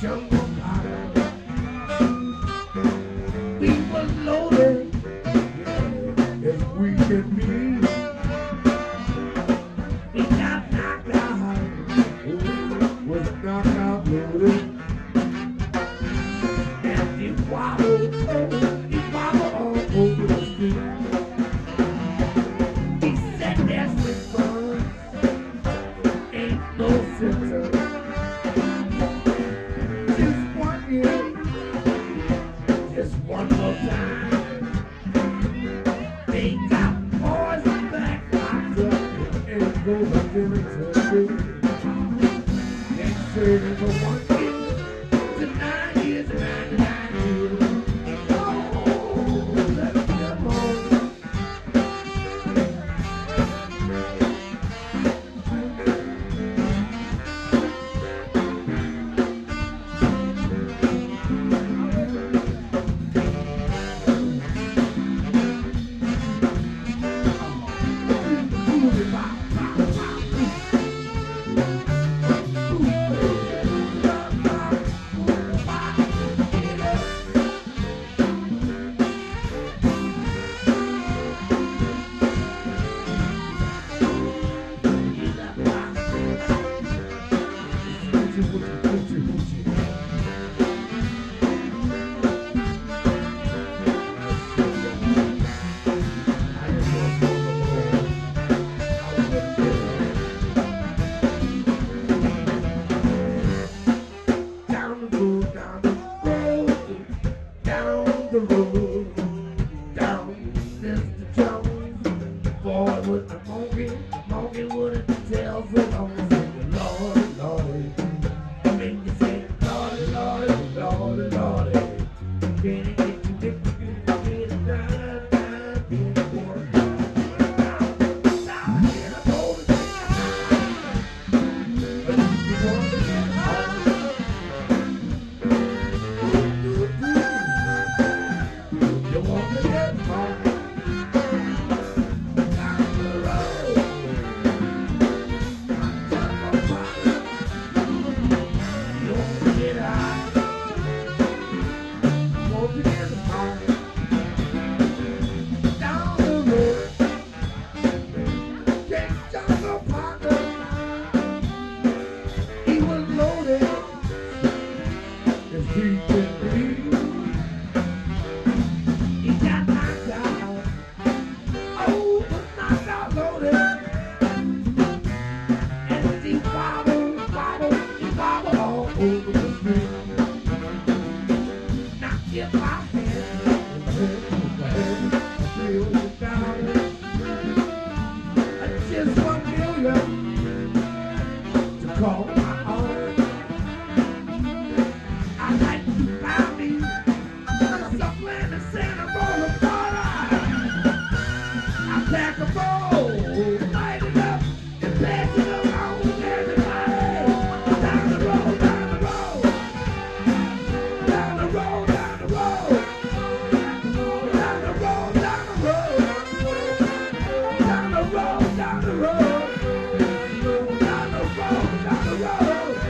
jungle fire. We were loaded as we can be. We got knocked out, was knocked out loaded. And he wobbled all over the street. He said there's response, ain't no symptom. Just one year, just one more time. They got poison back locked up and go back in the country. They serving for 1 year to 9 years, 99 years. Oh, let them on. The road, down Mr. Jones, boy with the monkey wouldn't tell so long. Lordy, Lordy, I make you say, Lordy, Lordy, Lordy, Lordy, can you get you get it down, get it down, and I told her, but if you want to get home, you want to get home, down the road, you want to get high, want to get home, down the road, can't jump no partner, he was loaded, as he can be. Over the street. Now if I had just $1 million to call my own, I'd like to buy me some land in Santa Rosa, Florida. I'll pack a bowl, light it up, and pass it around with everybody. Down the road, down the road, down the road, down the road, down the road, down the road, down the road, down the road, down the road, down the road.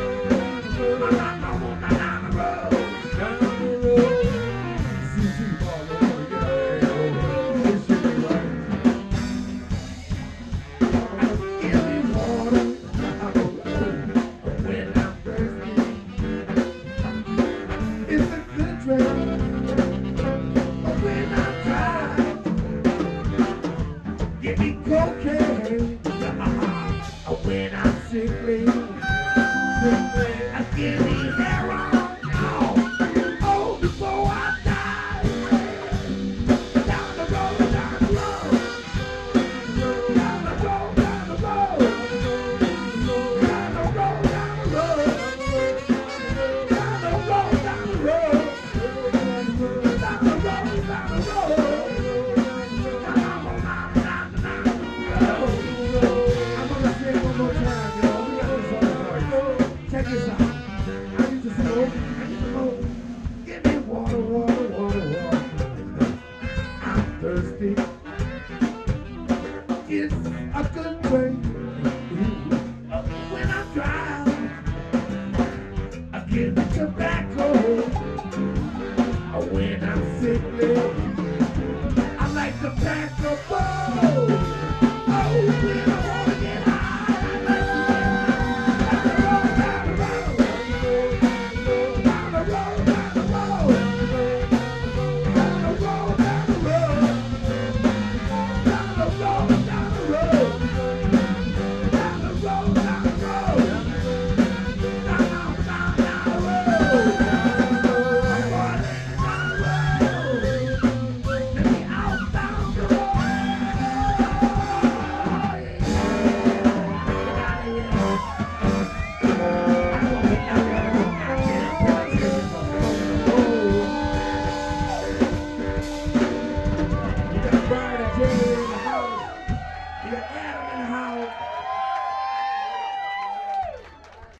Give me cocaine when I'm sickly. I give me heroin. Oh, before I die. Down the road, down the road. Down the road, down the road. Down the road, down the road. Down the road, down the road. Down the road, down the road. Check this out. I need to smoke. Give me water, water, water, water. I'm thirsty. It's a good drink. When I'm dry, I give it to tobacco when I'm sickly. I like tobacco. Oh, when I wanna get high. Down the road, down the road, down the road, down the road, down the road, down the road, down the road, down the road, down the road. I'm running down the road. Let me out down the road. You got Brian and Jerry in the house. You got Adam in the house.